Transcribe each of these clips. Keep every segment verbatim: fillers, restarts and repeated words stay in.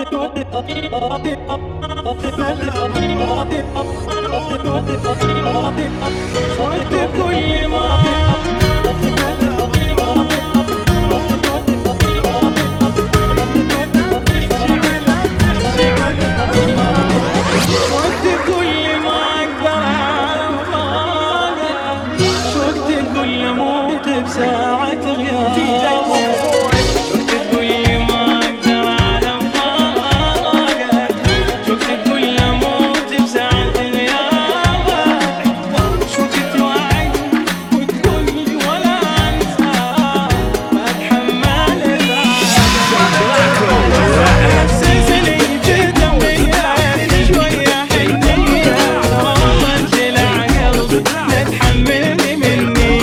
كل ما ساعة غياب شفت كل ما أقدر على فراقك شفت كل أموت بساعة غيابك شفت وعد وتقولي ولا أنسى ما أتحمل حسسني جدا وياك شوية حنية والله انجلع قلبي لا تحملني مني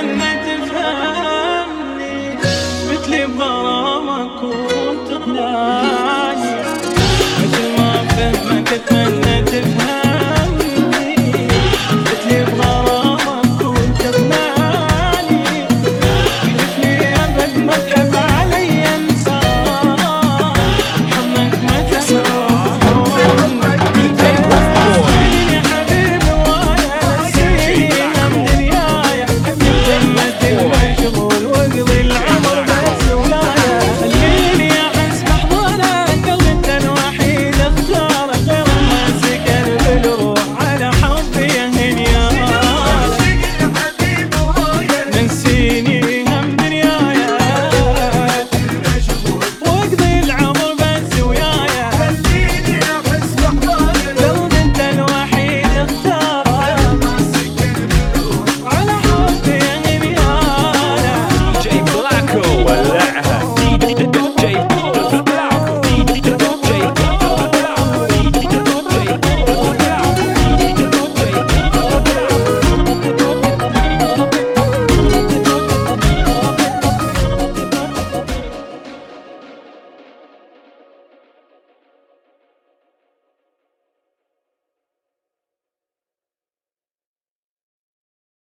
تفهمني مثل بغرامك وانت